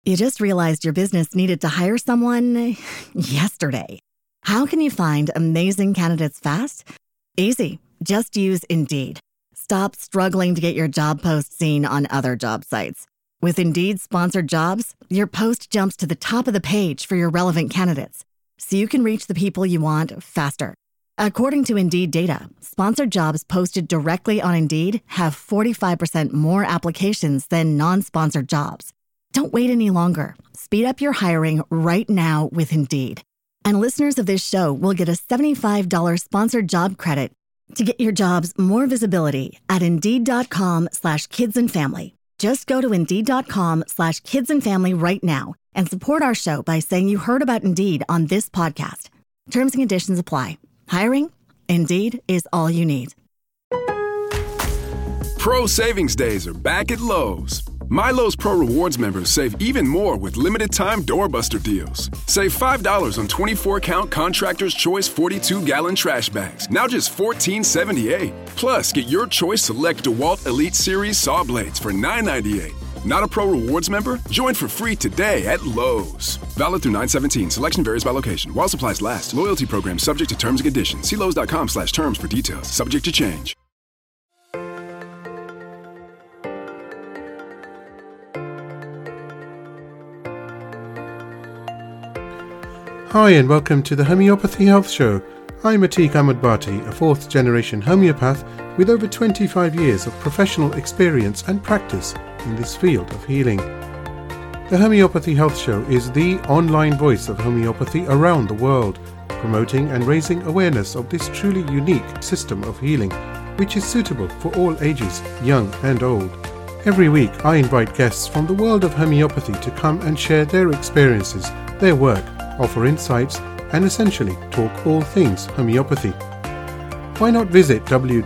You just realized your business needed to hire someone yesterday. How can you find amazing candidates fast? Easy. Just use Indeed. Stop struggling to get your job post seen on other job sites. With Indeed sponsored jobs, your post jumps to the top of the page for your relevant candidates, so you can reach the people you want faster. According to Indeed data, sponsored jobs posted directly on Indeed have 45% more applications than non-sponsored jobs. Don't wait any longer. Speed up your hiring right now with Indeed. And listeners of this show will get a $75 sponsored job credit to get your jobs more visibility at Indeed.com/kidsandfamily. Just go to Indeed.com/kidsandfamily right now and support our show by saying you heard about Indeed on this podcast. Terms and conditions apply. Hiring? Indeed is all you need. Pro Savings Days are back at Lowe's. My Lowe's Pro Rewards members save even more with limited-time doorbuster deals. Save $5 on 24-count Contractor's Choice 42-gallon trash bags, now just $14.78. Plus, get your choice select DeWalt Elite Series saw blades for $9.98. Not a Pro Rewards member? Join for free today at Lowe's. Valid through 9/17. Selection varies by location. While supplies last. Loyalty program subject to terms and conditions. See Lowes.com/terms for details. Subject to change. Hi and welcome to the Homeopathy Health Show. I'm Atiq Ahmad Bhatti, a fourth-generation homeopath with over 25 years of professional experience and practice in this field of healing. The Homeopathy Health Show is the online voice of homeopathy around the world, promoting and raising awareness of this truly unique system of healing, which is suitable for all ages, young and old. Every week I invite guests from the world of homeopathy to come and share their experiences, their work, offer insights, and essentially talk all things homeopathy. Why not visit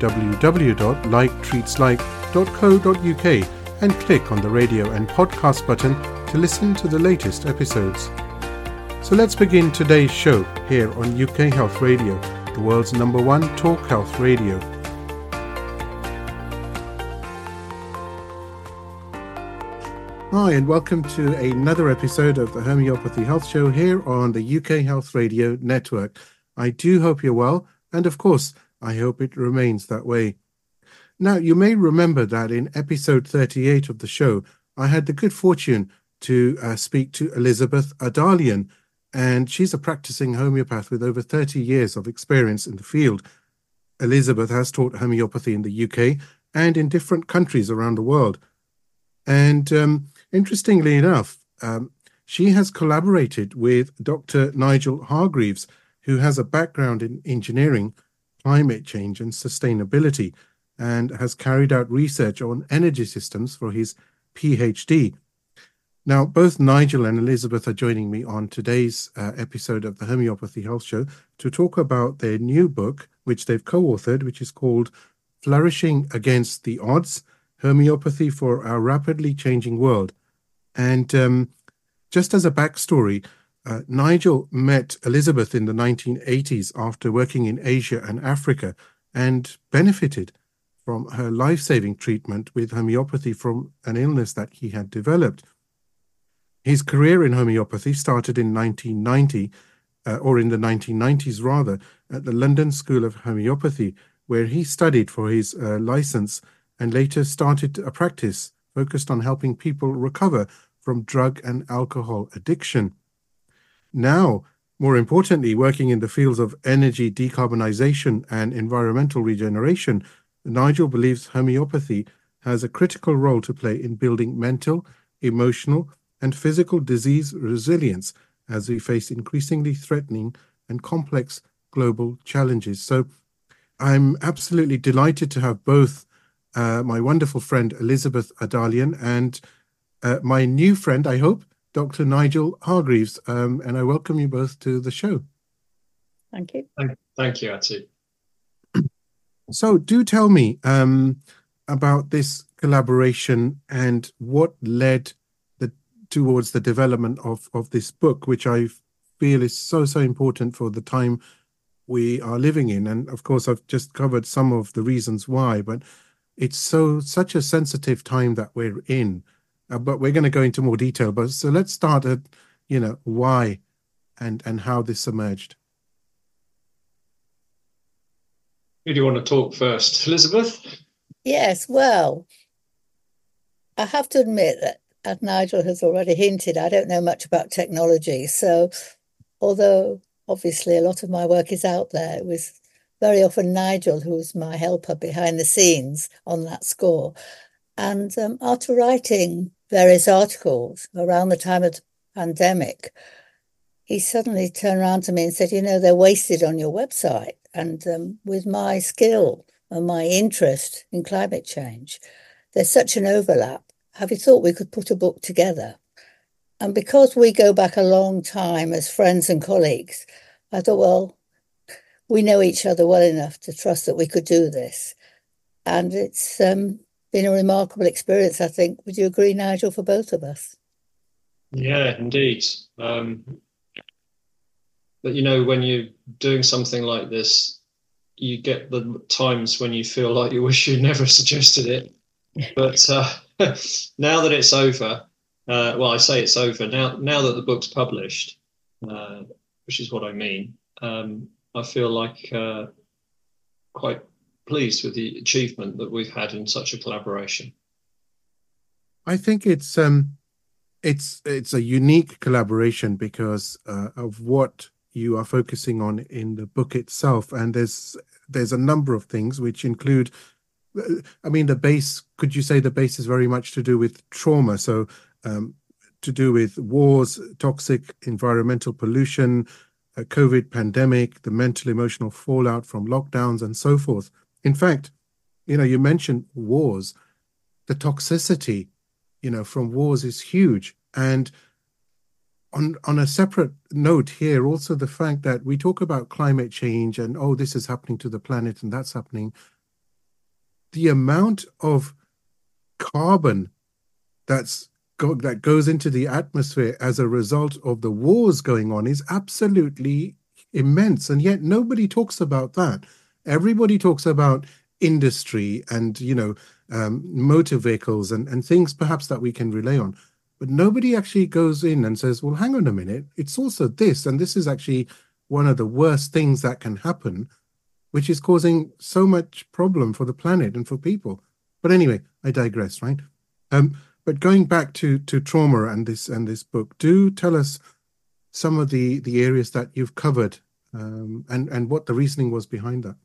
www.liketreatslike.co.uk and click on the radio and podcast button to listen to the latest episodes. So let's begin today's show here on UK Health Radio, the world's #1 talk health radio. Hi and welcome to another episode of the Homeopathy Health Show here on the UK Health Radio Network. I do hope you're well, and of course, I hope it remains that way. Now, you may remember that in episode 38 of the show, I had the good fortune to speak to Elizabeth Adalian, and she's a practicing homeopath with over 30 years of experience in the field. Elizabeth has taught homeopathy in the UK and in different countries around the world. And interestingly enough, she has collaborated with Dr. Nigel Hargreaves, who has a background in engineering, climate change and sustainability, and has carried out research on energy systems for his PhD. Now, both Nigel and Elizabeth are joining me on today's episode of the Homeopathy Health Show to talk about their new book, which they've co-authored, which is called Flourishing Against the Odds, Homeopathy for Our Rapidly Changing World. And just as a backstory, Nigel met Elizabeth in the 1980s after working in Asia and Africa and benefited from her life-saving treatment with homeopathy from an illness that he had developed. His career in homeopathy started in 1990, or in the 1990s rather, at the London School of Homeopathy, where he studied for his license and later started a practice focused on helping people recover from drug and alcohol addiction. Now, more importantly, working in the fields of energy decarbonization and environmental regeneration, Nigel believes homeopathy has a critical role to play in building mental, emotional, and physical disease resilience as we face increasingly threatening and complex global challenges. So I'm absolutely delighted to have both my wonderful friend Elizabeth Adalian and my new friend, I hope, Dr. Nigel Hargreaves, and I welcome you both to the show. Thank you. Thank you, Ati. So do tell me about this collaboration and what led towards the development of this book, which I feel is so important for the time we are living in. And of course, I've just covered some of the reasons why, but it's such a sensitive time that we're in. but we're going to go into more detail. But so let's start at, why and how this emerged. Who do you want to talk first, Elizabeth? Yes, well, I have to admit that, as Nigel has already hinted, I don't know much about technology. So although obviously a lot of my work is out there, it was very often Nigel who was my helper behind the scenes on that score. And after writing various articles around the time of the pandemic, he suddenly turned around to me and said, they're wasted on your website. And with my skill and my interest in climate change, there's such an overlap. Have you thought we could put a book together? And because we go back a long time as friends and colleagues, I thought, well, we know each other well enough to trust that we could do this. And it's been a remarkable experience, I think. Would you agree, Nigel, for both of us? Yeah, indeed. But, when you're doing something like this, you get the times when you feel like you wish you'd never suggested it. But now that it's over, I say it's over, now that the book's published, which is what I mean, I feel like quite pleased with the achievement that we've had in such a collaboration. I think it's a unique collaboration because of what you are focusing on in the book itself, and there's a number of things which include, the base. Could you say the base is very much to do with trauma? So to do with wars, toxic environmental pollution, a COVID pandemic, the mental emotional fallout from lockdowns, and so forth. In fact, you mentioned wars. The toxicity, from wars is huge. And on a separate note here, also the fact that we talk about climate change and, this is happening to the planet and that's happening. The amount of carbon that goes into the atmosphere as a result of the wars going on is absolutely immense. And yet nobody talks about that. Everybody talks about industry and, motor vehicles and things perhaps that we can rely on. But nobody actually goes in and says, well, hang on a minute, it's also this, and this is actually one of the worst things that can happen, which is causing so much problem for the planet and for people. But anyway, I digress, right? But going back to trauma and this book, do tell us some of the areas that you've covered and what the reasoning was behind that.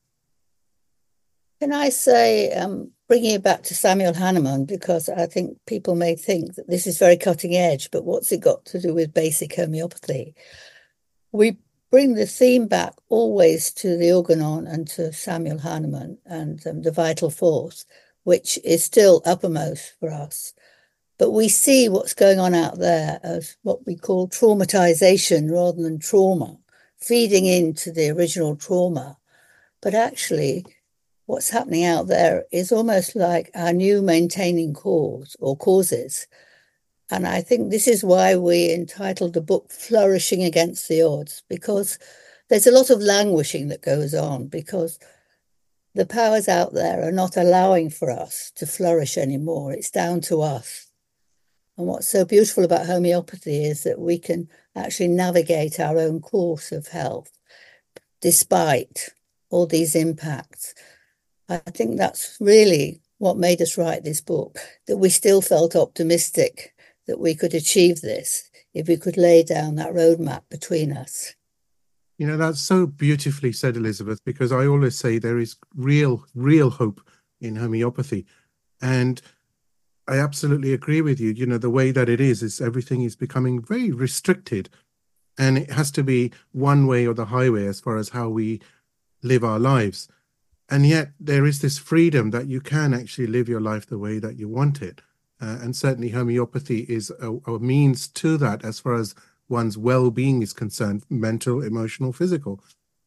Can I say, bringing it back to Samuel Hahnemann, because I think people may think that this is very cutting edge, but what's it got to do with basic homeopathy? We bring the theme back always to the Organon and to Samuel Hahnemann and the vital force, which is still uppermost for us. But we see what's going on out there as what we call traumatization rather than trauma, feeding into the original trauma. But actually, what's happening out there is almost like our new maintaining cause or causes. And I think this is why we entitled the book Flourishing Against the Odds, because there's a lot of languishing that goes on because the powers out there are not allowing for us to flourish anymore. It's down to us. And what's so beautiful about homeopathy is that we can actually navigate our own course of health despite all these impacts. I think that's really what made us write this book, that we still felt optimistic that we could achieve this if we could lay down that roadmap between us. That's so beautifully said, Elizabeth, because I always say there is real hope in homeopathy. And I absolutely agree with you. The way that it is everything is becoming very restricted, and it has to be one way or the highway as far as how we live our lives. And yet there is this freedom that you can actually live your life the way that you want it. And certainly homeopathy is a means to that as far as one's well-being is concerned, mental, emotional, physical.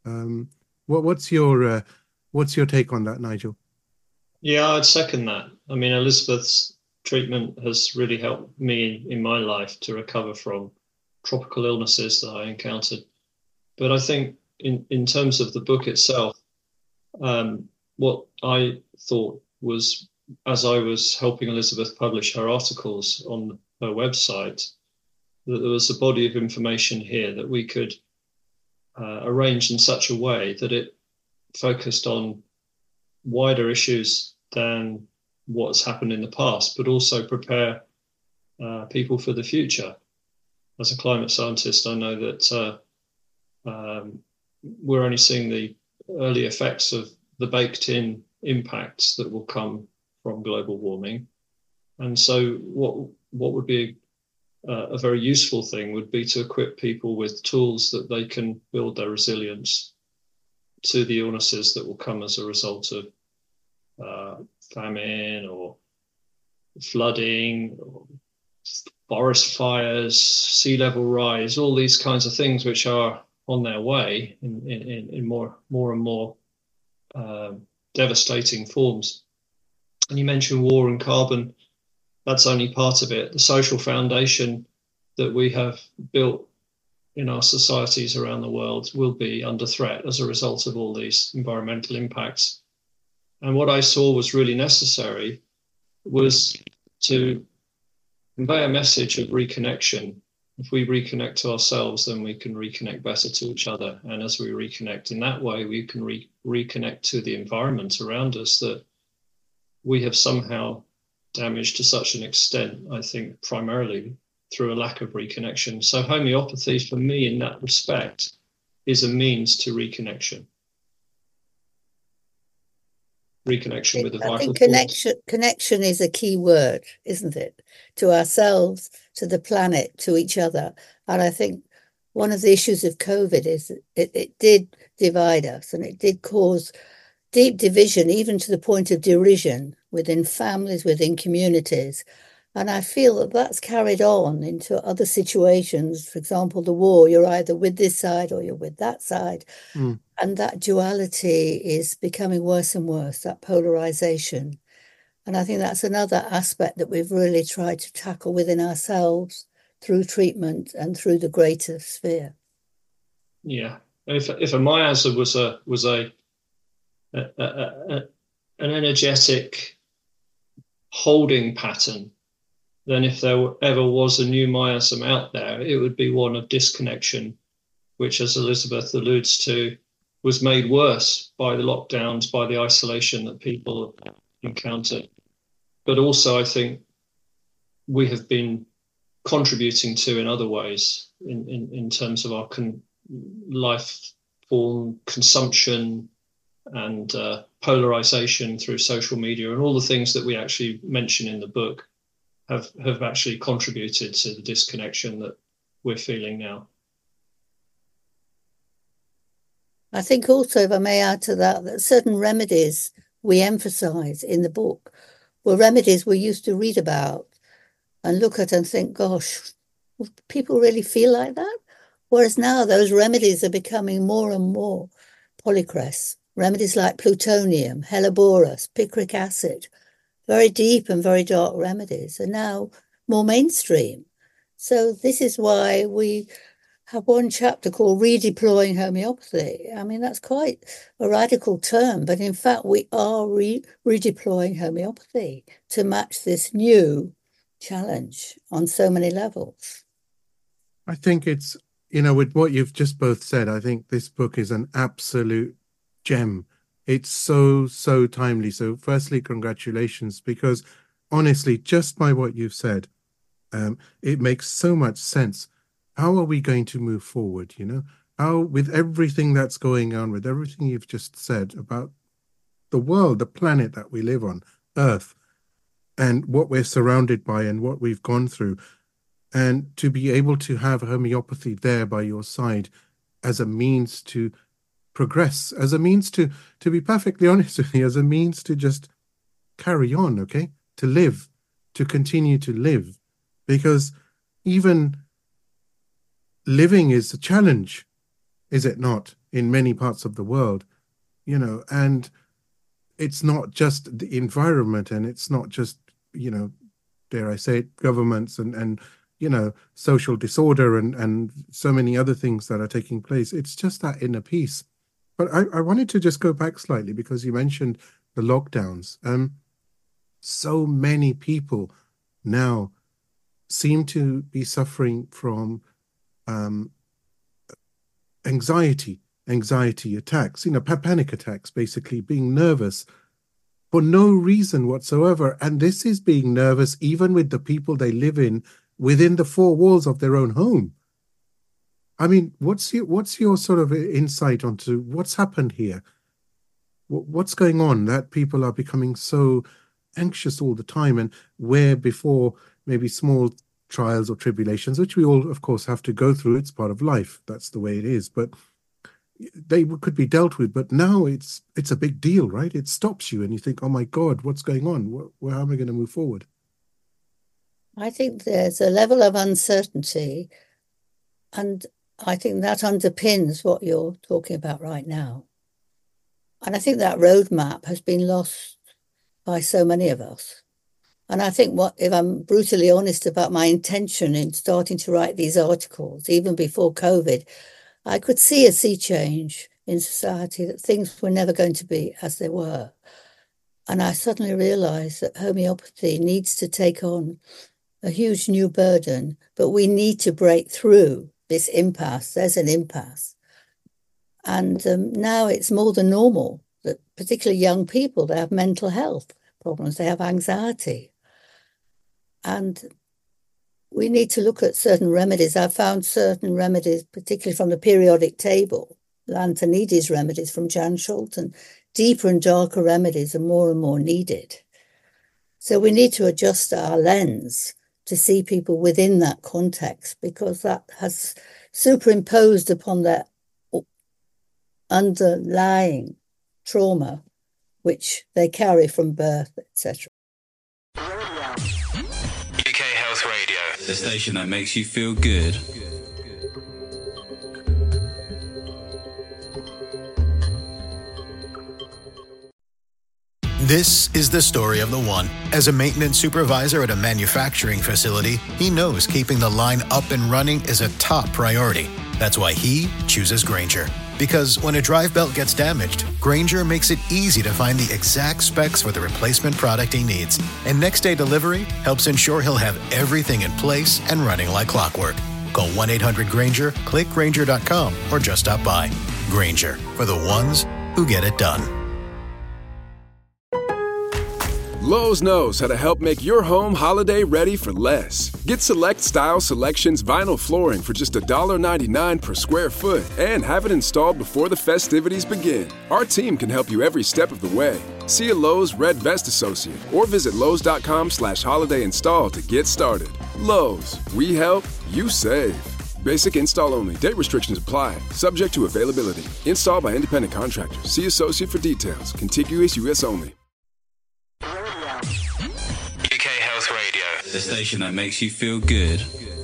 What's your take on that, Nigel? Yeah, I'd second that. Elizabeth's treatment has really helped me in my life to recover from tropical illnesses that I encountered. But I think in terms of the book itself, what I thought was as I was helping Elizabeth publish her articles on her website, that there was a body of information here that we could arrange in such a way that it focused on wider issues than what has happened in the past, but also prepare people for the future. As a climate scientist, I know that we're only seeing the early effects of the baked-in impacts that will come from global warming. And so what would be a very useful thing would be to equip people with tools that they can build their resilience to the illnesses that will come as a result of famine or flooding, or forest fires, sea level rise, all these kinds of things which are on their way in more and more devastating forms. And you mentioned war and carbon. That's only part of it. The social foundation that we have built in our societies around the world will be under threat as a result of all these environmental impacts. And what I saw was really necessary was to convey a message of reconnection. If we reconnect to ourselves, then we can reconnect better to each other. And as we reconnect in that way, we can reconnect to the environment around us that we have somehow damaged to such an extent, I think, primarily through a lack of reconnection. So homeopathy, for me, in that respect, is a means to reconnection. Reconnection with the vital force. I think connection is a key word, isn't it? To ourselves, to the planet, to each other. And I think one of the issues of COVID is it did divide us, and it did cause deep division, even to the point of derision within families, within communities. And I feel that that's carried on into other situations. For example, the war, you're either with this side or you're with that side. Mm. And that duality is becoming worse and worse, that polarization. And I think that's another aspect that we've really tried to tackle within ourselves through treatment and through the greater sphere. Yeah. If a miasm was an energetic holding pattern, then if there ever was a new miasm out there, it would be one of disconnection, which, as Elizabeth alludes to, was made worse by the lockdowns, by the isolation that people encountered. But also, I think we have been contributing to in other ways in terms of our life form consumption and polarization through social media, and all the things that we actually mention in the book have actually contributed to the disconnection that we're feeling now. I think also, if I may add to that, that certain remedies we emphasize in the book were remedies we used to read about and look at and think, gosh, people really feel like that? Whereas now those remedies are becoming more and more polycress. Remedies like plutonium, Helleborus, picric acid, very deep and very dark remedies are now more mainstream. So this is why we have one chapter called Redeploying Homeopathy. I mean, that's quite a radical term, but in fact, we are redeploying homeopathy to match this new challenge on so many levels. I think it's, with what you've just both said, I think this book is an absolute gem. It's so timely. So firstly, congratulations, because honestly, just by what you've said, it makes so much sense. How are we going to move forward? How, with everything that's going on, with everything you've just said about the world, the planet that we live on, Earth, and what we're surrounded by and what we've gone through, and to be able to have homeopathy there by your side as a means to progress, as a means to be perfectly honest with you, as a means to just carry on, okay? To live, to continue to live. Because even living is a challenge, is it not, in many parts of the world, and it's not just the environment, and it's not just, dare I say it, governments and social disorder and so many other things that are taking place. It's just that inner peace. But I wanted to just go back slightly, because you mentioned the lockdowns. So many people now seem to be suffering from um, anxiety attacks, panic attacks, basically being nervous for no reason whatsoever. And this is being nervous even with the people they live in within the four walls of their own home. I mean, what's your sort of insight onto what's happened here? What's going on that people are becoming so anxious all the time, and where before maybe small trials or tribulations, which we all, of course, have to go through. It's part of life. That's the way it is. But they could be dealt with. But now it's a big deal, right? It stops you and you think, oh, my God, what's going on? How am I going to move forward? I think there's a level of uncertainty, and I think that underpins what you're talking about right now. And I think that roadmap has been lost by so many of us. And I think if I'm brutally honest about my intention in starting to write these articles, even before COVID, I could see a sea change in society, that things were never going to be as they were. And I suddenly realized that homeopathy needs to take on a huge new burden, but we need to break through this impasse. There's an impasse. And now it's more than normal that particularly young people, they have mental health problems, they have anxiety. And we need to look at certain remedies. I've found certain remedies, particularly from the periodic table, Lantanides remedies from Jan Scholten, deeper and darker remedies are more and more needed. So we need to adjust our lens to see people within that context, because that has superimposed upon their underlying trauma, which they carry from birth, etc. UK Health Radio, the station that makes you feel good. This is the story of the one. As a maintenance supervisor at a manufacturing facility, he knows keeping the line up and running is a top priority. That's why he chooses Grainger. Because when a drive belt gets damaged, Grainger makes it easy to find the exact specs for the replacement product he needs. And next day delivery helps ensure he'll have everything in place and running like clockwork. Call 1-800-GRAINGER, click Grainger.com, or just stop by. Grainger, for the ones who get it done. Lowe's knows how to help make your home holiday ready for less. Get Select Style Selections vinyl flooring for just $1.99 per square foot and have it installed before the festivities begin. Our team can help you every step of the way. See a Lowe's Red Vest associate or visit Lowes.com/holiday install to get started. Lowe's, we help, you save. Basic install only. Date restrictions apply. Subject to availability. Installed by independent contractors. See associate for details. Contiguous U.S. only. UK Health Radio, the station that makes you feel good.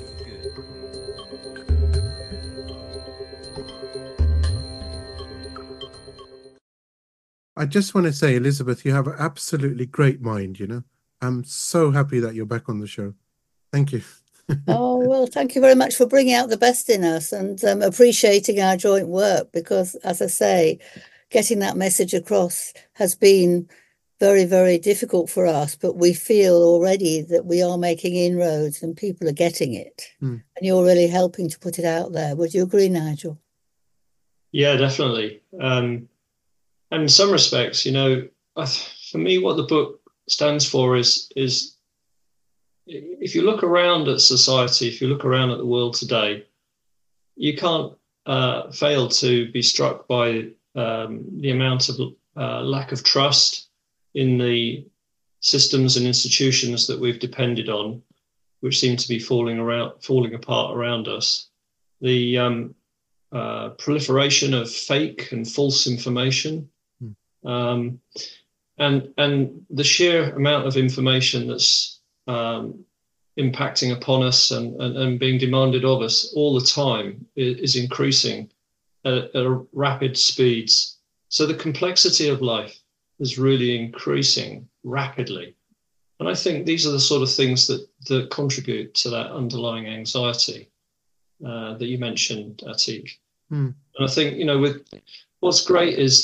I just want to say, Elizabeth, you have an absolutely great mind, I'm so happy that you're back on the show. Thank you. Oh, well, thank you very much for bringing out the best in us and appreciating our joint work, because, as I say, getting that message across has been very, very difficult for us, but we feel already that we are making inroads and people are getting it. And you're really helping to put it out there. Would you agree, Nigel? Yeah, definitely. And in some respects, for me, what the book stands for is if you look around at society, if you look around at the world today, you can't fail to be struck by the amount of lack of trust in the systems and institutions that we've depended on, which seem to be falling apart around us. The proliferation of fake and false information, and the sheer amount of information that's impacting upon us and being demanded of us all the time is increasing at rapid speeds. So the complexity of life is really increasing rapidly. And I think these are the sort of things that contribute to that underlying anxiety that you mentioned, Atik. And I think, with what's great is that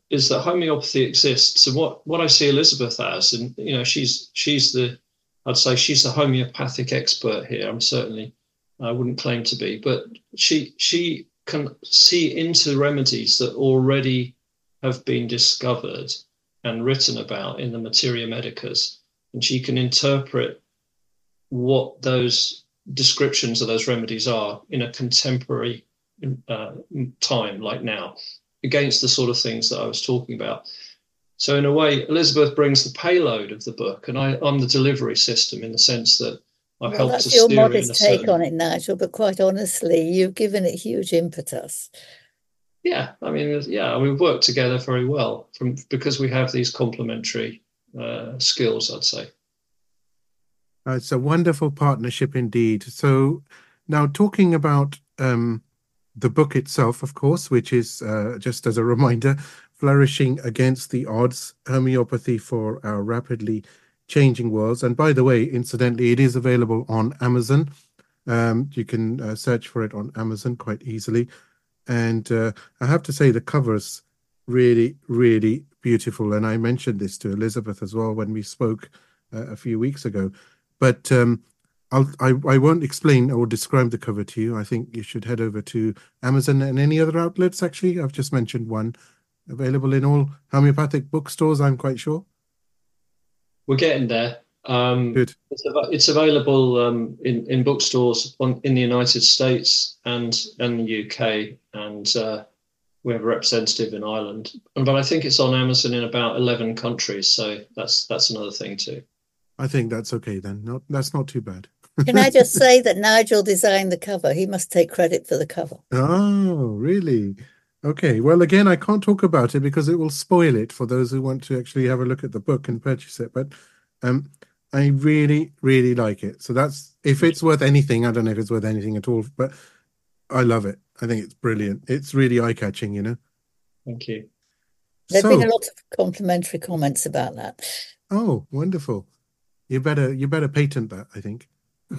is that homeopathy exists, and what I see Elizabeth as, and she's I'd say she's the homeopathic expert here. I wouldn't claim to be, but she can see into remedies that already have been discovered and written about in the Materia Medicus, and she can interpret what those descriptions of those remedies are in a contemporary time, like now, against the sort of things that I was talking about. So in a way, Elizabeth brings the payload of the book, and I'm the delivery system, in the sense that I've helped that's to your steer it in a modest take certain... on it, Nigel, but quite honestly, you've given it huge impetus. Yeah, we've worked together very well because we have these complementary skills, I'd say. It's a wonderful partnership indeed. So now talking about the book itself, of course, which is, just as a reminder, Flourishing Against the Odds, Homeopathy for Our Rapidly Changing Worlds. And by the way, incidentally, it is available on Amazon. You can search for it on Amazon quite easily. And I have to say the cover's really, really beautiful. And I mentioned this to Elizabeth as well when we spoke a few weeks ago. But I won't explain or describe the cover to you. I think you should head over to Amazon and any other outlets, actually. I've just mentioned one. Available in all homeopathic bookstores, I'm quite sure. We're getting there. Good. It's available in bookstores in the United States and the UK, and we have a representative in Ireland. But I think it's on Amazon in about 11 countries, so that's another thing too. I think that's okay then. That's not too bad. Can I just say that Nigel designed the cover? He must take credit for the cover. Oh, really? Okay. Well, again, I can't talk about it because it will spoil it for those who want to actually have a look at the book and purchase it. But I really, really like it. So that's, if it's worth anything, I don't know if it's worth anything at all, but I love it. I think it's brilliant. It's really eye-catching, Thank you. There've been a lot of complimentary comments about that. Oh, wonderful. You better patent that, I think.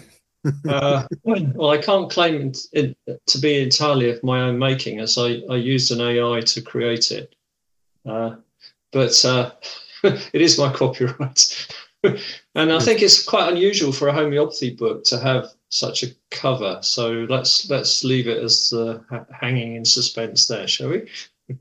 Well, I can't claim it to be entirely of my own making, as I used an AI to create it. But it is my copyright. And I think it's quite unusual for a homeopathy book to have such a cover. So let's leave it as hanging in suspense there, shall we?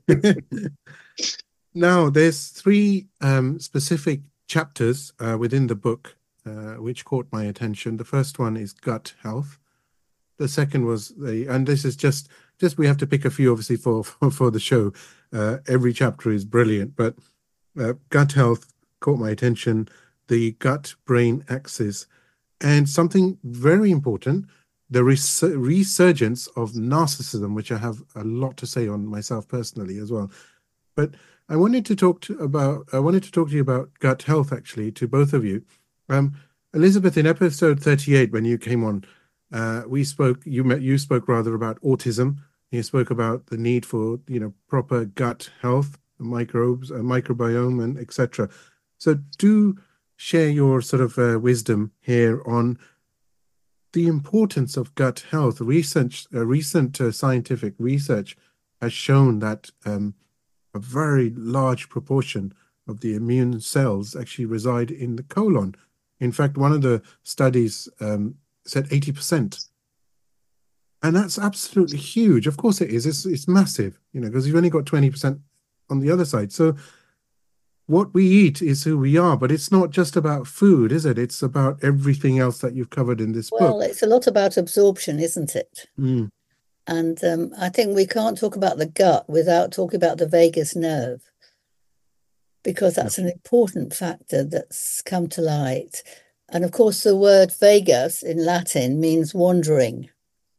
Now, there's 3 specific chapters within the book which caught my attention. The first one is gut health. The second was and this is just we have to pick a few, obviously, for the show. Every chapter is brilliant, but gut health caught my attention. The gut-brain axis, and something very important, the resurgence of narcissism, which I have a lot to say on myself personally as well. But I wanted to talk to you about gut health, actually, to both of you. Elizabeth, in episode 38, when you came on, we spoke. You spoke rather about autism. You spoke about the need for proper gut health, microbes, microbiome, and etc. So do share your sort of wisdom here on the importance of gut health. Recent scientific research has shown that a very large proportion of the immune cells actually reside in the colon. In fact, one of the studies said 80%. And that's absolutely huge. Of course it is. It's massive, because you've only got 20% on the other side. So what we eat is who we are, but it's not just about food, is it? It's about everything else that you've covered in this book. Well, it's a lot about absorption, isn't it? Mm. And I think we can't talk about the gut without talking about the vagus nerve, because that's an important factor that's come to light. And of course, the word vagus in Latin means wandering.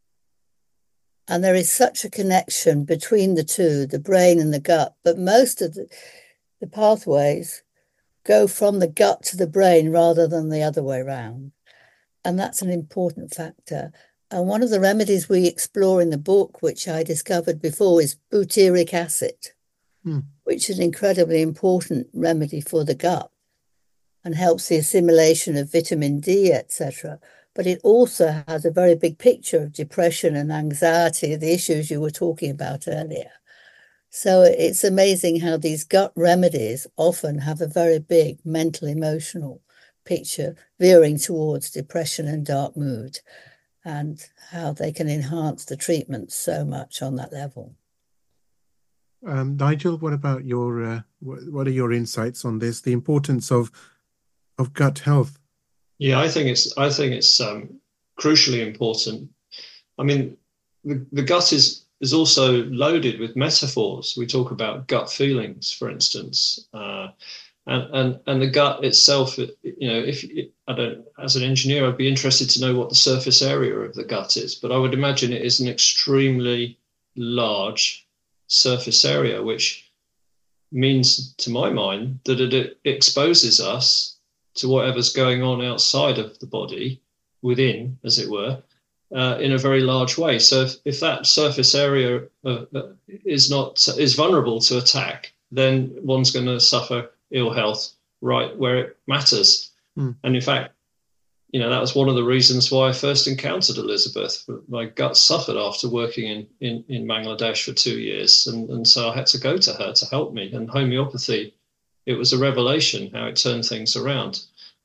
And there is such a connection between the two, the brain and the gut, but most of the pathways go from the gut to the brain rather than the other way around. And that's an important factor. And one of the remedies we explore in the book, which I discovered before, is butyric acid, which is an incredibly important remedy for the gut and helps the assimilation of vitamin D, etc. But it also has a very big picture of depression and anxiety, the issues you were talking about earlier. So it's amazing how these gut remedies often have a very big mental, emotional picture veering towards depression and dark mood, and how they can enhance the treatment so much on that level. Nigel, what about your what are your insights on this? The importance of gut health. Yeah, I think it's crucially important. I mean, the gut is also loaded with metaphors. We talk about gut feelings, for instance, and the gut itself. As an engineer, I'd be interested to know what the surface area of the gut is, but I would imagine it is an extremely large surface area, which means, to my mind, that it exposes us to whatever's going on outside of the body, within, as it were, in a very large way. So if that surface area is vulnerable to attack, then one's going to suffer ill health right where it matters. And in fact, that was one of the reasons why I first encountered Elizabeth. My gut suffered after working in Bangladesh for 2 years. And so I had to go to her to help me. And homeopathy, it was a revelation how it turned things around.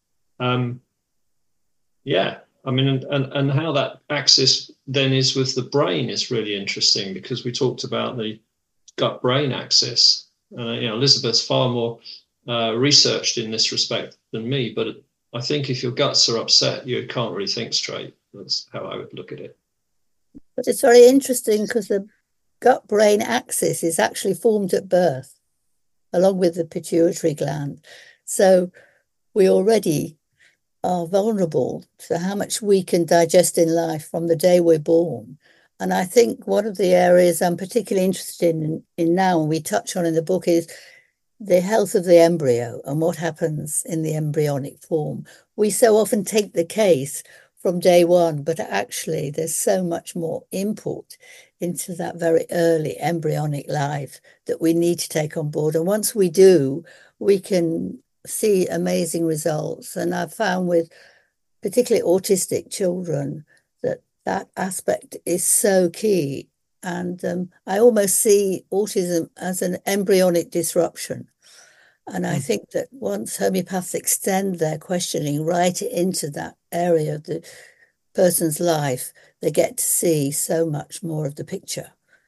And how that axis then is with the brain is really interesting, because we talked about the gut-brain axis. Elizabeth's far more researched in this respect than me, but I think if your guts are upset, you can't really think straight. That's how I would look at it. But it's very interesting because the gut-brain axis is actually formed at birth, along with the pituitary gland. So we already are vulnerable to how much we can digest in life from the day we're born. And I think one of the areas I'm particularly interested in now, and we touch on in the book, is the health of the embryo and what happens in the embryonic form. We so often take the case from day one, but actually there's so much more input into that very early embryonic life that we need to take on board. And once we do, we can see amazing results. And I've found with particularly autistic children that aspect is so key. And I almost see autism as an embryonic disruption. And I think that once homeopaths extend their questioning right into that area of the person's life, they get to see so much more of the picture.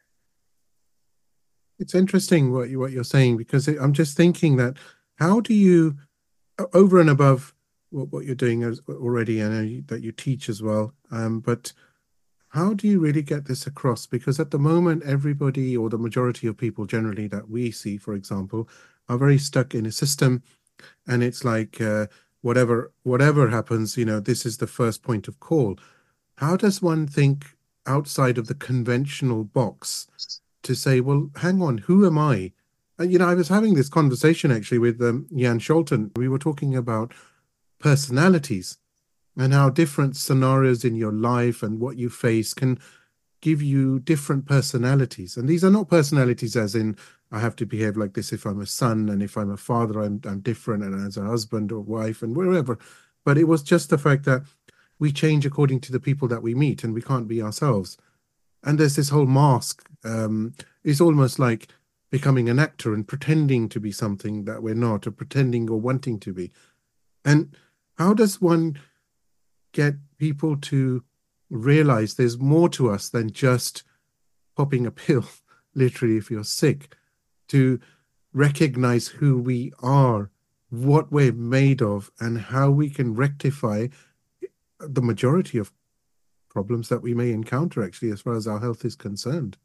It's interesting what you're saying, because I'm just thinking that how do you, over and above what you're doing already, I know that you teach as well, but how do you really get this across? Because at the moment, everybody, or the majority of people generally that we see, for example, are very stuck in a system, and it's like whatever happens, this is the first point of call. How does one think outside of the conventional box to say, well, hang on, who am I? I was having this conversation actually with Jan Scholten. We were talking about personalities and how different scenarios in your life and what you face can give you different personalities. And these are not personalities as in, I have to behave like this if I'm a son, and if I'm a father, I'm different, and as a husband or wife and wherever. But it was just the fact that we change according to the people that we meet, and we can't be ourselves. And there's this whole mask. It's almost like becoming an actor and pretending to be something that we're not, or pretending or wanting to be. And how does one get people to realize there's more to us than just popping a pill, literally, if you're sick, to recognize who we are, what we're made of, and how we can rectify the majority of problems that we may encounter, actually, as far as our health is concerned?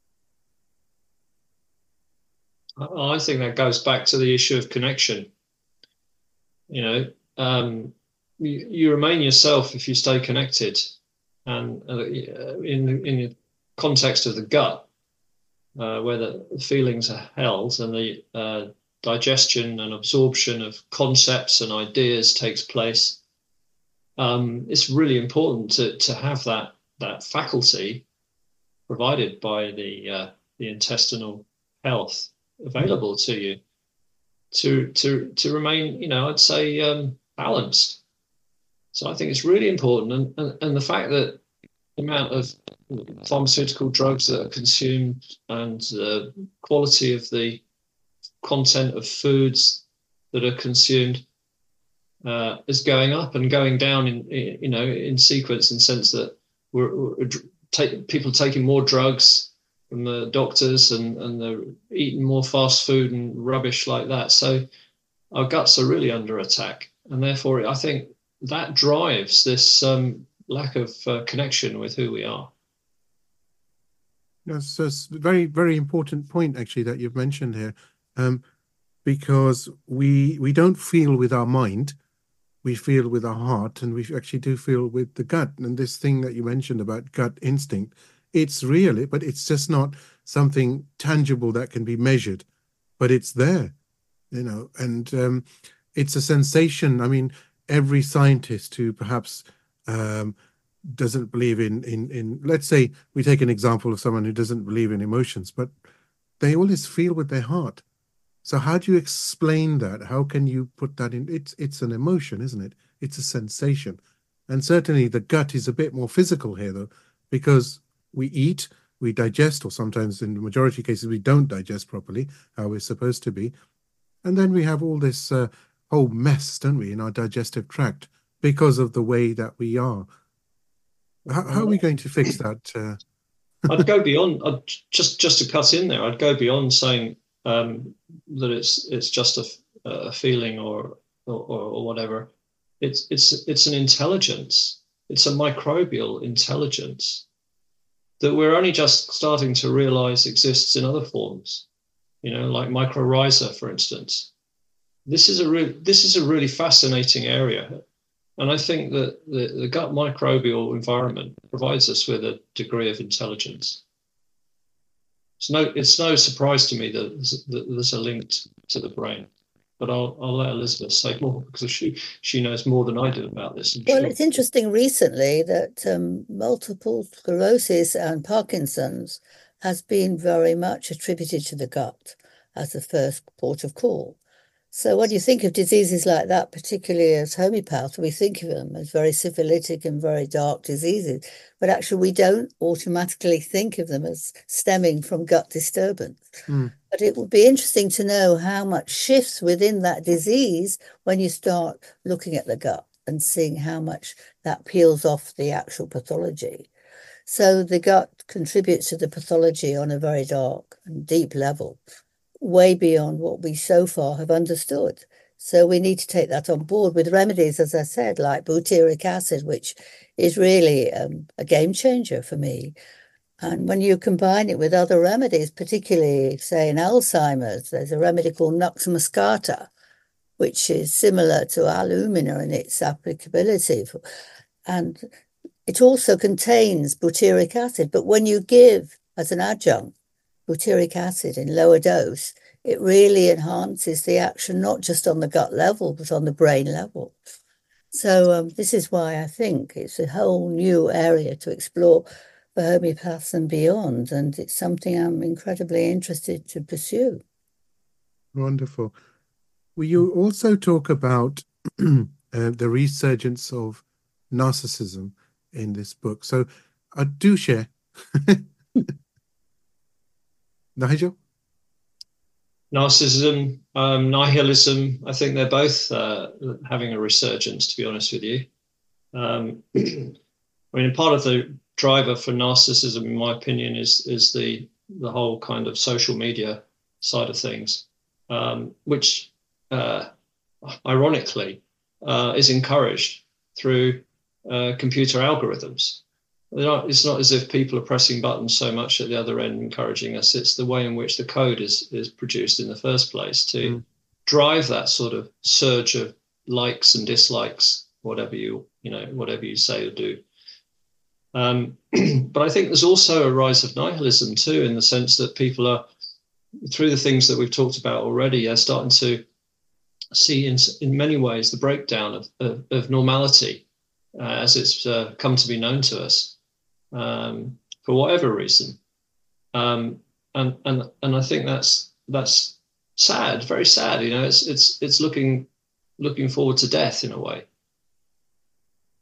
I think that goes back to the issue of connection. You remain yourself if you stay connected. And in the context of the gut, where the feelings are held and the digestion and absorption of concepts and ideas takes place, it's really important to have that faculty provided by the intestinal health available to you to remain, I'd say, balanced. So I think it's really important, and the fact that the amount of pharmaceutical drugs that are consumed and the quality of the content of foods that are consumed is going up and going down in sequence, in the sense that we're people taking more drugs from the doctors, and they're eating more fast food and rubbish like that. So our guts are really under attack, and therefore I think that drives this lack of connection with who we are. That's a very, very important point, actually, that you've mentioned here, because we don't feel with our mind, we feel with our heart, and we actually do feel with the gut. And this thing that you mentioned about gut instinct, it's real, but it's just not something tangible that can be measured, but it's there, and it's a sensation. I mean, every scientist who perhaps doesn't believe in, let's say we take an example of someone who doesn't believe in emotions, but they always feel with their heart. So how do you explain that? How can you put that in? It's an emotion, isn't it? It's a sensation. And certainly the gut is a bit more physical here, though, because we eat, we digest, or sometimes in the majority of cases, we don't digest properly how we're supposed to be. And then we have all this whole mess, don't we, in our digestive tract because of the way that we are. How are we going to fix that? I'd go beyond, just to cut in there, I'd go beyond saying that it's just a feeling or whatever. It's an intelligence. It's a microbial intelligence that we're only just starting to realize exists in other forms, like mycorrhiza, for instance. This is a really fascinating area. And I think that the gut microbial environment provides us with a degree of intelligence. It's no surprise to me that there's a link to the brain. But I'll let Elizabeth say more, because she knows more than I do about this. Well, it's interesting recently that multiple sclerosis and Parkinson's has been very much attributed to the gut as the first port of call. So when you think of diseases like that, particularly as homeopaths, we think of them as very syphilitic and very dark diseases. But actually, we don't automatically think of them as stemming from gut disturbance. But it would be interesting to know how much shifts within that disease when you start looking at the gut and seeing how much that peels off the actual pathology. So the gut contributes to the pathology on a very dark and deep level, way beyond what we so far have understood. So we need to take that on board with remedies, as I said, like butyric acid, which is really a game changer for me. And when you combine it with other remedies, particularly, say, in Alzheimer's, there's a remedy called Nux muscata, which is similar to alumina in its applicability. And it also contains butyric acid. But when you give, as an adjunct, butyric acid in lower dose, it really enhances the action, not just on the gut level, but on the brain level. So this is why I think it's a whole new area to explore for homeopaths and beyond. And it's something I'm incredibly interested to pursue. Wonderful. Will you also talk about the resurgence of narcissism in this book? So I do share. Nigel? Narcissism, nihilism, I think they're both having a resurgence, to be honest with you. I mean, part of the driver for narcissism, in my opinion, is the whole kind of social media side of things, which ironically is encouraged through computer algorithms. It's not as if people are pressing buttons so much at the other end encouraging us. It's the way in which the code is produced in the first place to drive that sort of surge of likes and dislikes, whatever you say or do. But I think there's also a rise of nihilism too, in the sense that people are, through the things that we've talked about already, are starting to see in many ways the breakdown of normality as it's come to be known to us. For whatever reason, and I think that's sad, very sad. It's looking forward to death in a way.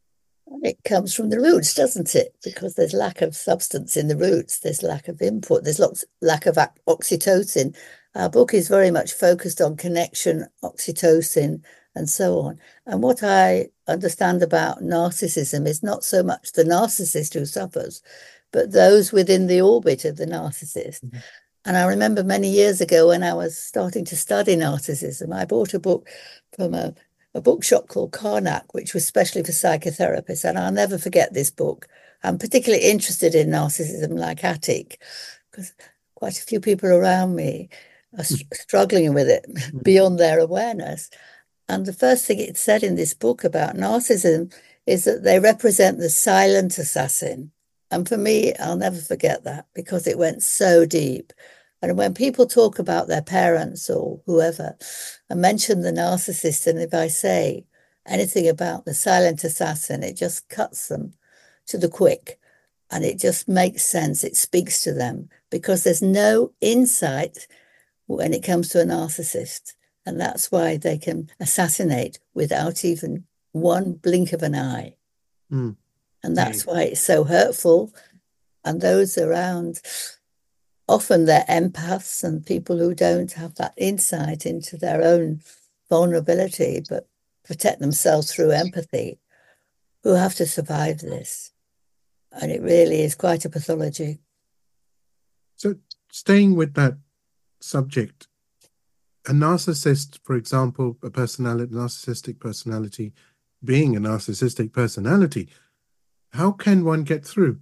It comes from the roots, doesn't it? Because there's lack of substance in the roots, there's lack of input, there's lack of oxytocin. Our book is very much focused on connection, oxytocin, and so on. And what I understand about narcissism is not so much the narcissist who suffers, but those within the orbit of the narcissist. Mm-hmm. And I remember many years ago when I was starting to study narcissism, I bought a book from a bookshop called Karnak, which was specially for psychotherapists. And I'll never forget this book. I'm particularly interested in narcissism, like Attic, because quite a few people around me are struggling with it beyond their awareness. And the first thing it said in this book about narcissism is that they represent the silent assassin. And for me, I'll never forget that because it went so deep. And when people talk about their parents or whoever and mention the narcissist, and if I say anything about the silent assassin, it just cuts them to the quick. And it just makes sense. It speaks to them because there's no insight when it comes to a narcissist. And that's why they can assassinate without even one blink of an eye. Mm. And that's why it's so hurtful. And those around, often they're empaths and people who don't have that insight into their own vulnerability, but protect themselves through empathy, who have to survive this. And it really is quite a pathology. So staying with that subject, a narcissist, for example, a narcissistic personality, being a narcissistic personality, how can one get through?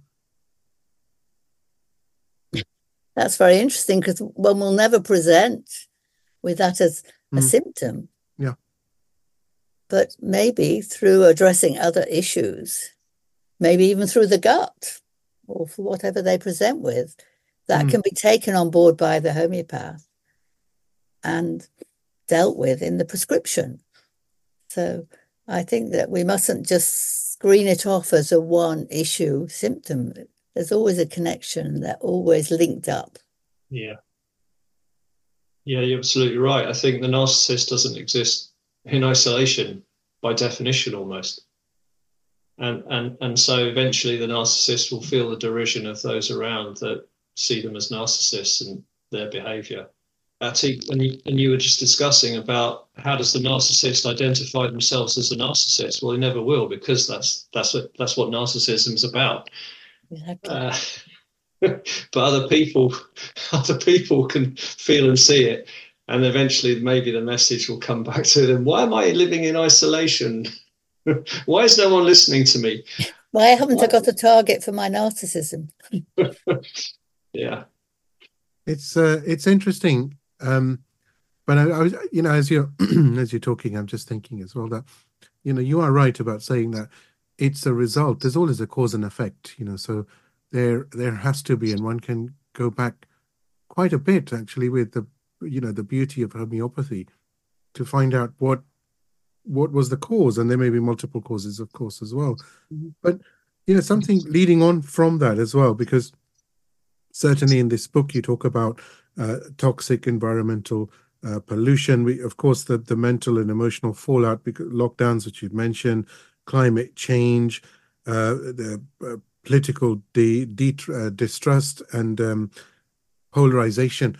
That's very interesting because one will never present with that as a symptom. Yeah. But maybe through addressing other issues, maybe even through the gut or for whatever they present with, that can be taken on board by the homeopath and dealt with in the prescription. So I think that we mustn't just screen it off as a one issue symptom. There's always a connection. They're always linked up. Yeah. Yeah, you're absolutely right. I think the narcissist doesn't exist in isolation by definition almost. And so eventually the narcissist will feel the derision of those around that see them as narcissists and their behavior. And you were just discussing about how does the narcissist identify themselves as a narcissist? Well, they never will, because that's what narcissism is about. Exactly. But other people can feel and see it, and eventually maybe the message will come back to them. Why am I living in isolation? Why is no one listening to me? Why haven't I got a target for my narcissism? Yeah, it's interesting. But I was, as you're as you're talking, I'm just thinking as well that, you are right about saying that it's a result. There's always a cause and effect, so there has to be, and one can go back quite a bit actually with the beauty of homeopathy to find out what was the cause, and there may be multiple causes, of course, as well. Mm-hmm. But something leading on from that as well, because certainly in this book you talk about toxic environmental pollution. Of course, the mental and emotional fallout, because lockdowns, which you've mentioned, climate change, the political distrust and polarization.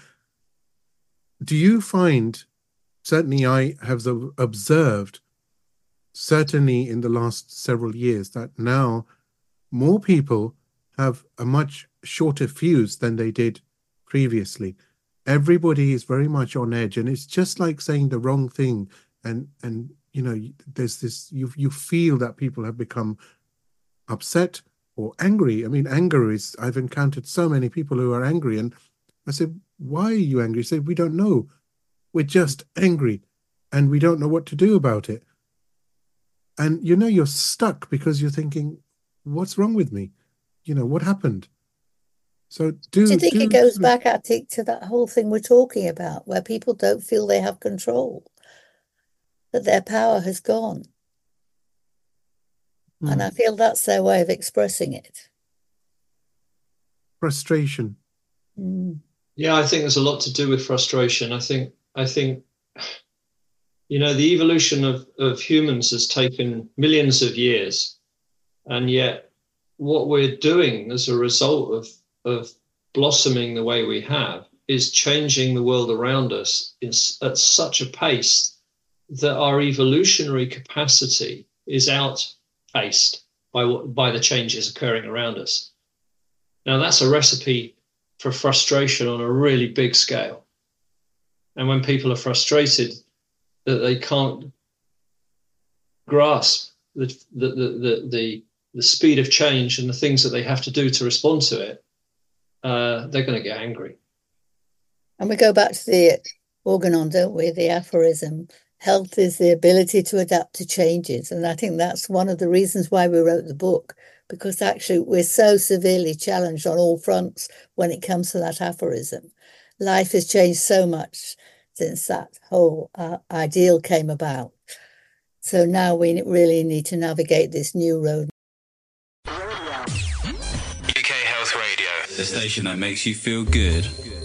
Do you find, certainly I have observed, certainly in the last several years, that now more people have a much shorter fuse than they did previously? Everybody is very much on edge, and it's just like saying the wrong thing, and there's this, you feel that people have become upset or angry. I mean, anger is, I've encountered so many people who are angry, and I said, why are you angry? They say, we don't know. We're just angry and we don't know what to do about it. And you're stuck because you're thinking, what's wrong with me? What happened? So do you think it goes back, Attic, to that whole thing we're talking about, where people don't feel they have control, that their power has gone? And I feel that's their way of expressing it. Frustration. Yeah, I think there's a lot to do with frustration. I think the evolution of humans has taken millions of years. And yet what we're doing as a result of blossoming the way we have is changing the world around us at such a pace that our evolutionary capacity is outpaced by the changes occurring around us. Now, that's a recipe for frustration on a really big scale. And when people are frustrated that they can't grasp the speed of change and the things that they have to do to respond to it, they're going to get angry. And we go back to the organon, don't we? The aphorism. Health is the ability to adapt to changes. And I think that's one of the reasons why we wrote the book, because actually we're so severely challenged on all fronts when it comes to that aphorism. Life has changed so much since that whole ideal came about. So now we really need to navigate this new road. UK Health Radio, the station that makes you feel good.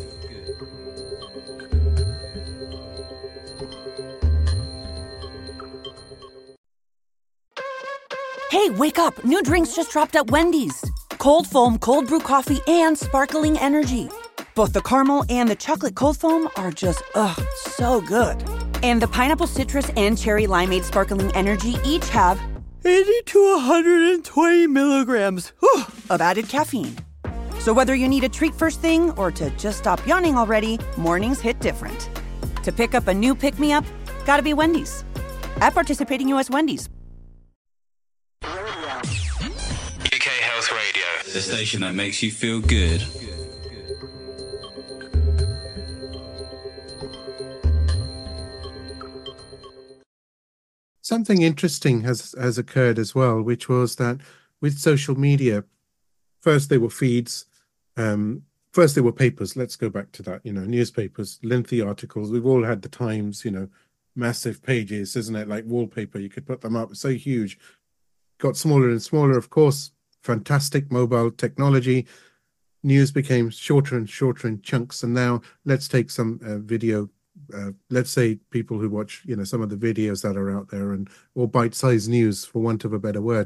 Hey, wake up! New drinks just dropped at Wendy's. Cold foam, cold brew coffee, and sparkling energy. Both the caramel and the chocolate cold foam are just, so good. And the pineapple citrus and cherry limeade sparkling energy each have 80 to 120 milligrams of added caffeine. So whether you need a treat first thing or to just stop yawning already, mornings hit different. To pick up a new pick-me-up, gotta be Wendy's. At participating U.S. Wendy's. UK Health Radio, the station that makes you feel good. Something interesting has occurred as well, which was that with social media, first they were feeds, first they were papers. Let's go back to that, newspapers, lengthy articles. We've all had the Times, massive pages, isn't it? Like wallpaper, you could put them up, so huge. Got smaller and smaller, of course. Fantastic mobile technology. News became shorter and shorter in chunks. And now let's take some video. Let's say people who watch, some of the videos that are out there, or bite-sized news, for want of a better word.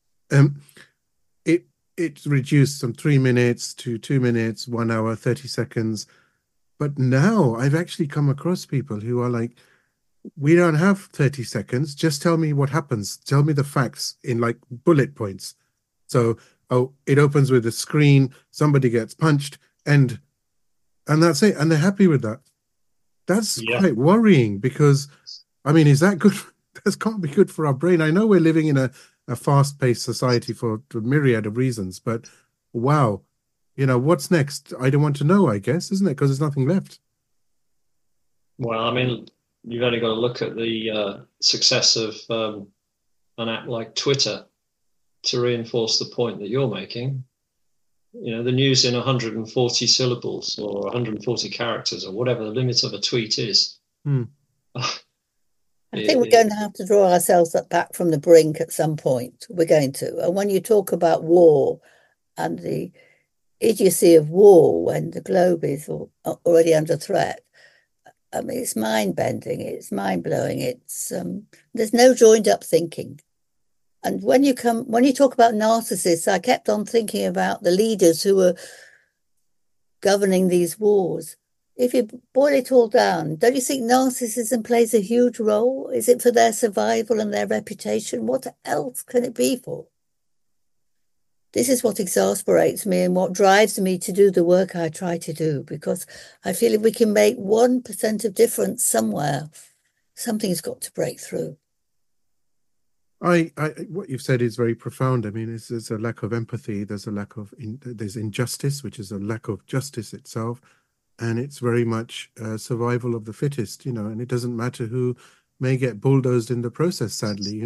It's reduced from 3 minutes to 2 minutes, 1 hour, 30 seconds. But now I've actually come across people who are like, we don't have 30 seconds. Just tell me what happens. Tell me the facts in like bullet points. So, it opens with a screen, somebody gets punched, and that's it. And they're happy with that. That's quite worrying, because, is that good? That can't be good for our brain. I know we're living in a fast-paced society for a myriad of reasons, but wow, what's next? I don't want to know, I guess, isn't it? Because there's nothing left. Well, you've only got to look at the success of an app like Twitter to reinforce the point that you're making. The news in 140 syllables or 140 characters or whatever the limit of a tweet is. I think we're going to have to draw ourselves back from the brink at some point. We're going to. And when you talk about war and the idiocy of war when the globe is already under threat, it's mind-bending, it's mind-blowing. It's there's no joined-up thinking. And when you talk about narcissists, I kept on thinking about the leaders who were governing these wars. If you boil it all down, don't you think narcissism plays a huge role? Is it for their survival and their reputation? What else can it be for? This is what exasperates me and what drives me to do the work I try to do, because I feel if we can make 1% of difference somewhere, something's got to break through. What you've said is very profound. There's a lack of empathy. There's a lack of there's injustice, which is a lack of justice itself, and it's very much survival of the fittest. And it doesn't matter who may get bulldozed in the process. Sadly,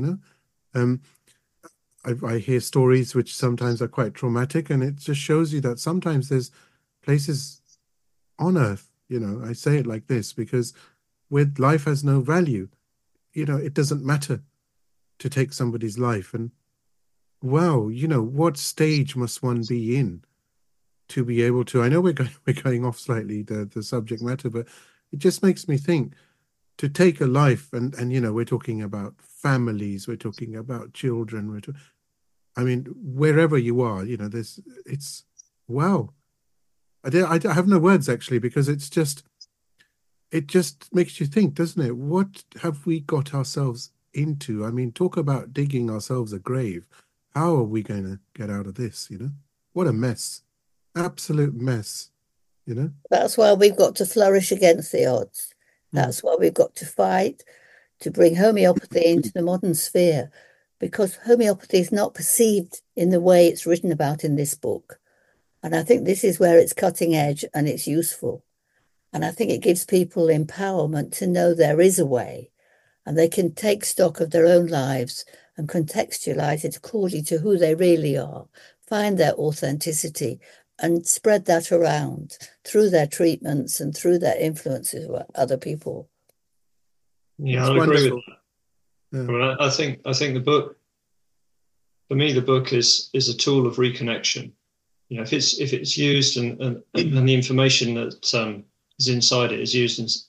I hear stories which sometimes are quite traumatic, and it just shows you that sometimes there's places on earth. I say it like this because where life has no value, it doesn't matter to take somebody's life. And wow, what stage must one be in to be able to, I know we're going off slightly the subject matter, but it just makes me think, to take a life, and we're talking about families, we're talking about children, I mean, wherever you are, it's wow. I have no words actually, because it just makes you think, doesn't it? What have we got ourselves into? I mean, talk about digging ourselves a grave. How are we going to get out of this? What a mess, absolute mess. That's why we've got to flourish against the odds. That's why we've got to fight to bring homeopathy into the modern sphere, because homeopathy is not perceived in the way it's written about in this book. And I think this is where it's cutting edge and it's useful. And I think it gives people empowerment to know there is a way, and they can take stock of their own lives and contextualize it according to who they really are, find their authenticity, and spread that around through their treatments and through their influences with other people. Yeah, I agree with that. Yeah. Well, I think the book, for me, the book is a tool of reconnection. If it's used and the information that is inside it is used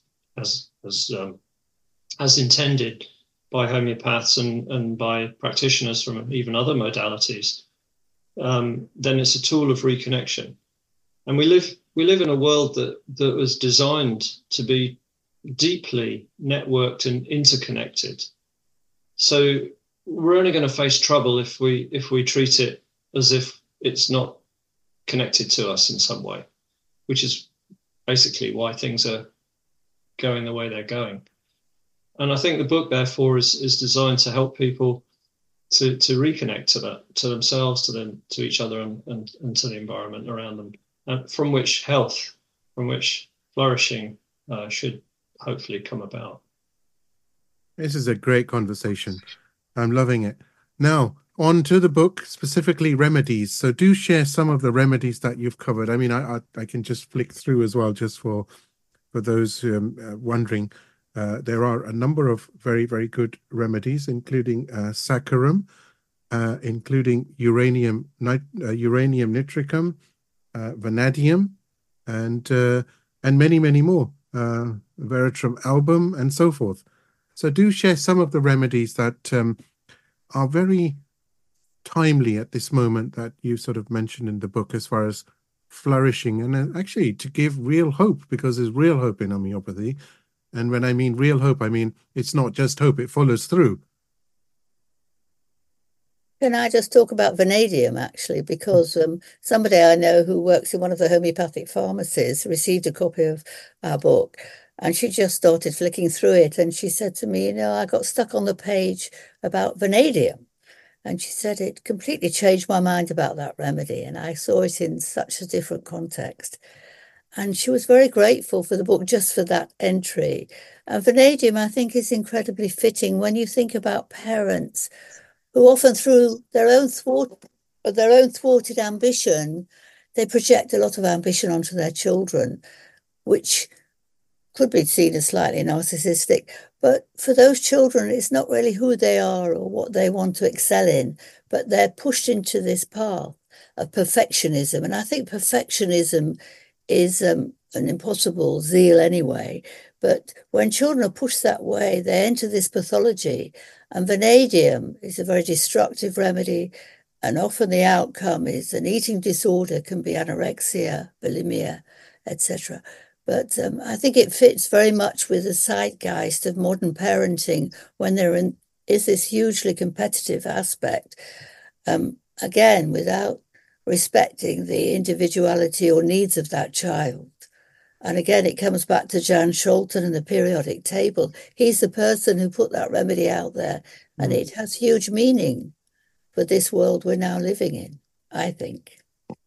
as intended by homeopaths and by practitioners from even other modalities, then it's a tool of reconnection. And we live in a world that was designed to be deeply networked and interconnected. So we're only going to face trouble if we treat it as if it's not connected to us in some way, which is basically why things are going the way they're going. And I think the book, therefore, is designed to help people to reconnect to that, to themselves, to each other, and to the environment around them, and from which flourishing should hopefully come about. This is a great conversation. I'm loving it. Now, on to the book, specifically remedies. So do share some of the remedies that you've covered. I mean, I can just flick through as well, just for those wondering. There are a number of very, very good remedies, including saccharum, including uranium nitricum, vanadium, and many, many more, veratrum album, and so forth. So do share some of the remedies that are very timely at this moment that you sort of mentioned in the book, as far as flourishing, and actually to give real hope, because there's real hope in homeopathy. And when I mean real hope, I mean it's not just hope, it follows through. Can I just talk about vanadium, actually, because somebody I know who works in one of the homeopathic pharmacies received a copy of our book, and she just started flicking through it, and she said to me, I got stuck on the page about vanadium. And she said it completely changed my mind about that remedy, and I saw it in such a different context. And she was very grateful for the book just for that entry. And vanadium, I think, is incredibly fitting when you think about parents who often, through their own thwarted ambition, they project a lot of ambition onto their children, which could be seen as slightly narcissistic. But for those children, it's not really who they are or what they want to excel in, but they're pushed into this path of perfectionism. And I think perfectionism is an impossible zeal anyway. But when children are pushed that way, they enter this pathology. And vanadium is a very destructive remedy. And often the outcome is an eating disorder, can be anorexia, bulimia, etc. But I think it fits very much with the zeitgeist of modern parenting, when there is this hugely competitive aspect, again, without respecting the individuality or needs of that child. And again, it comes back to Jan Scholten and the periodic table. He's the person who put that remedy out there, and it has huge meaning for this world we're now living in, I think.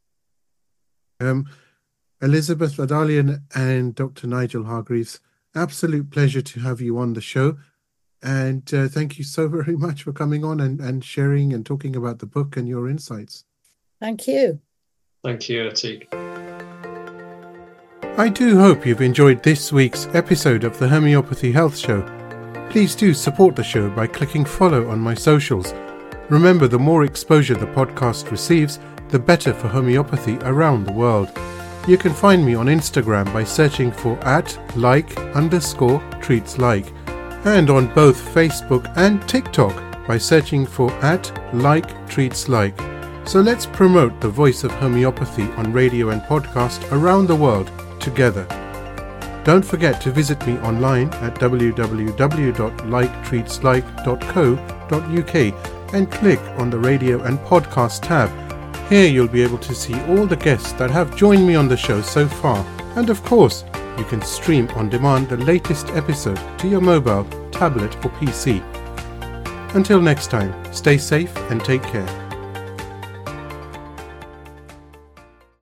Elizabeth Adalian and Dr. Nigel Hargreaves, absolute pleasure to have you on the show. And thank you so very much for coming on and sharing and talking about the book and your insights. Thank you. Thank you, Atik. I do hope you've enjoyed this week's episode of the Homeopathy Health Show. Please do support the show by clicking follow on my socials. Remember, the more exposure the podcast receives, the better for homeopathy around the world. You can find me on Instagram by searching for @like_treatslike, and on both Facebook and TikTok by searching for @LikeTreatsLike. So let's promote the voice of homeopathy on radio and podcast around the world together. Don't forget to visit me online at www.liketreatslike.co.uk and click on the radio and podcast tab. Here you'll be able to see all the guests that have joined me on the show so far. And of course, you can stream on demand the latest episode to your mobile, tablet or PC. Until next time, stay safe and take care.